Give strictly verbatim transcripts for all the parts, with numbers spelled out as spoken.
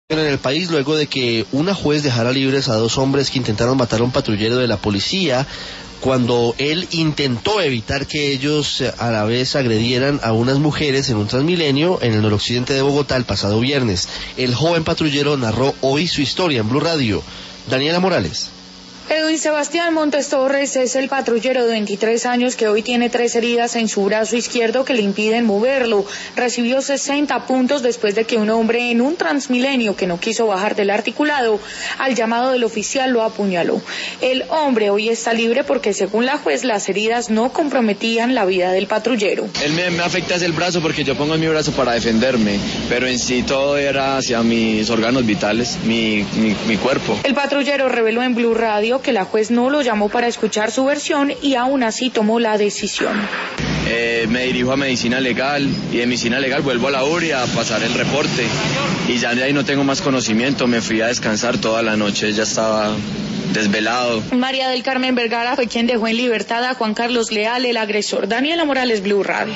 En el país, luego de que una juez dejara libres a dos hombres que intentaron matar a un patrullero de la policía cuando él intentó evitar que ellos a la vez agredieran a unas mujeres en un Transmilenio en el noroccidente de Bogotá el pasado viernes. El joven patrullero narró hoy su historia en Blue Radio. Daniela Morales. Edwin Sebastián Montes Torres es el patrullero de veintitrés años que hoy tiene tres heridas en su brazo izquierdo que le impiden moverlo. Recibió sesenta puntos después de que un hombre en un Transmilenio que no quiso bajar del articulado, al llamado del oficial lo apuñaló. El hombre hoy está libre porque según la juez las heridas no comprometían la vida del patrullero. Él me, me afecta es el brazo porque yo pongo mi brazo para defenderme, pero en sí todo era hacia mis órganos vitales, mi, mi, mi cuerpo. El patrullero reveló en Blue Radio que la juez no lo llamó para escuchar su versión y aún así tomó la decisión. Eh, me dirijo a medicina legal y de medicina legal vuelvo a la U R I a pasar el reporte y ya de ahí no tengo más conocimiento, me fui a descansar toda la noche, ya estaba desvelado. María del Carmen Vergara fue quien dejó en libertad a Juan Carlos Leal, el agresor. Daniela Morales, Blue Radio.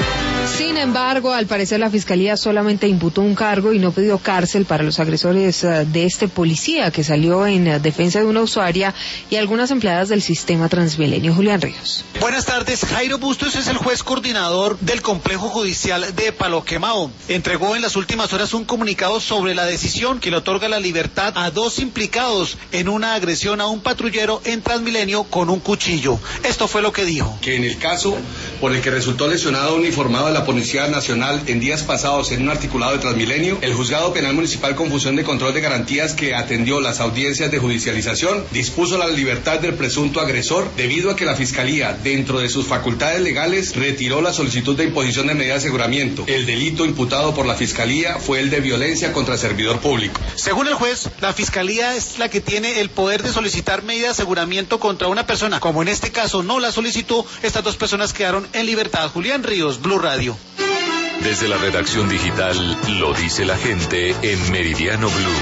Sin embargo, al parecer la Fiscalía solamente imputó un cargo y no pidió cárcel para los agresores de este policía que salió en defensa de una usuaria y algunas empleadas del sistema Transmilenio. Julián Ríos. Buenas tardes. Jairo Bustos es el juez coordinador del complejo judicial de Palo Quemado. Entregó en las últimas horas un comunicado sobre la decisión que le otorga la libertad a dos implicados en una agresión a un patrullero en Transmilenio con un cuchillo. Esto fue lo que dijo. Que en el caso por el que resultó lesionado uniformado de la Policía Nacional en días pasados en un articulado de Transmilenio, el Juzgado Penal Municipal con función de control de garantías que atendió las audiencias de judicialización dispuso la libertad del presunto agresor debido a que la Fiscalía, dentro de sus facultades legales, retiró la solicitud de imposición de medida de aseguramiento. El delito imputado por la Fiscalía fue el de violencia contra servidor público. Según el juez, la Fiscalía es la que tiene el poder de solicitar medida de aseguramiento contra una persona. Como en este caso no la solicitó, estas dos personas quedaron en libertad. Julián Ríos, Blue Radio. Desde la redacción digital, lo dice la gente en Meridiano Blue.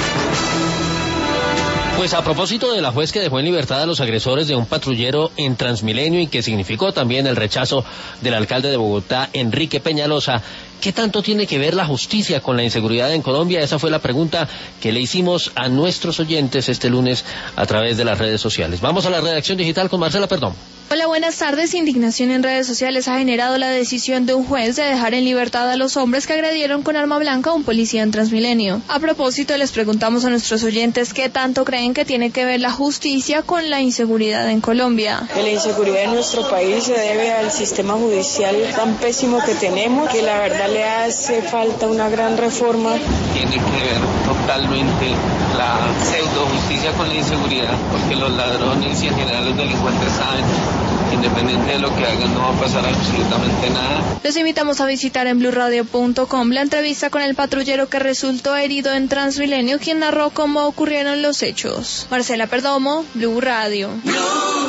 Pues a propósito de la juez que dejó en libertad a los agresores de un patrullero en Transmilenio y que significó también el rechazo del alcalde de Bogotá, Enrique Peñalosa, ¿qué tanto tiene que ver la justicia con la inseguridad en Colombia? Esa fue la pregunta que le hicimos a nuestros oyentes este lunes a través de las redes sociales. Vamos a la redacción digital con Marcela Perdón. Hola, buenas tardes. Indignación en redes sociales ha generado la decisión de un juez de dejar en libertad a los hombres que agredieron con arma blanca a un policía en Transmilenio. A propósito, les preguntamos a nuestros oyentes qué tanto creen que tiene que ver la justicia con la inseguridad en Colombia. La inseguridad en nuestro país se debe al sistema judicial tan pésimo que tenemos, que la verdad le hace falta una gran reforma. Tiene que ver totalmente la pseudo justicia con la inseguridad, porque los ladrones y en general los delincuentes saben, independiente de lo que hagan, no va a pasar absolutamente nada. Les invitamos a visitar en blue radio punto com la entrevista con el patrullero que resultó herido en Transmilenio, quien narró cómo ocurrieron los hechos. Marcela Perdomo, Blue Radio.